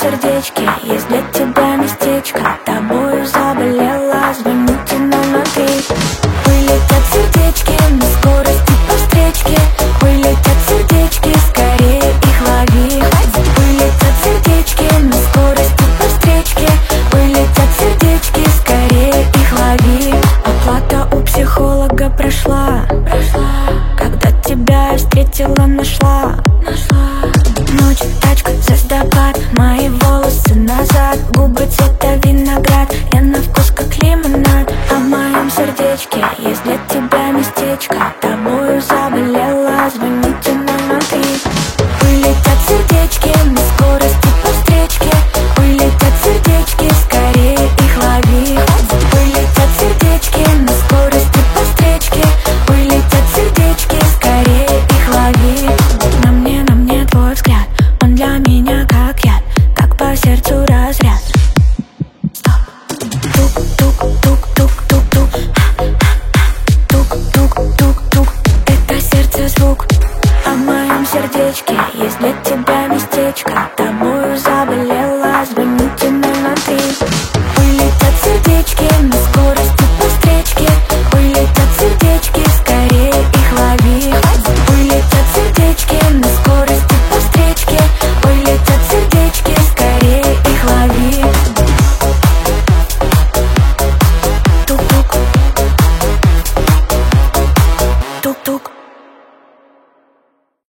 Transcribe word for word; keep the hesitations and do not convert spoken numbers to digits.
сердечке есть для тебя местечко. Тобою заболела, звоните на ноль три. Вылетят сердечки на скорости по встречке. Вылетят сердечки, скорее их лови. Вылетят сердечки на скорости по встречке. Вылетят сердечки, скорее их лови. Оплата у психолога прошла, когда тебя я встретила, нашла. Ночь, тачка, звездопад, мои волосы назад, губы цвета виноград, я на вкус как лимонад. А в моем сердечке есть для тебя местечко. Тобою заболела, звоните на ноль три. Вылетят сердечки на скорости по встречке. Вылетят сердечки, скорее их лови. Вылетят сердечки на скорости по встречке. Вылетят сердечки, скорее их лови. На мне, на мне твой взгляд, он для меня как яд, как по сердцу разряд. Стоп, тук-тук-тук.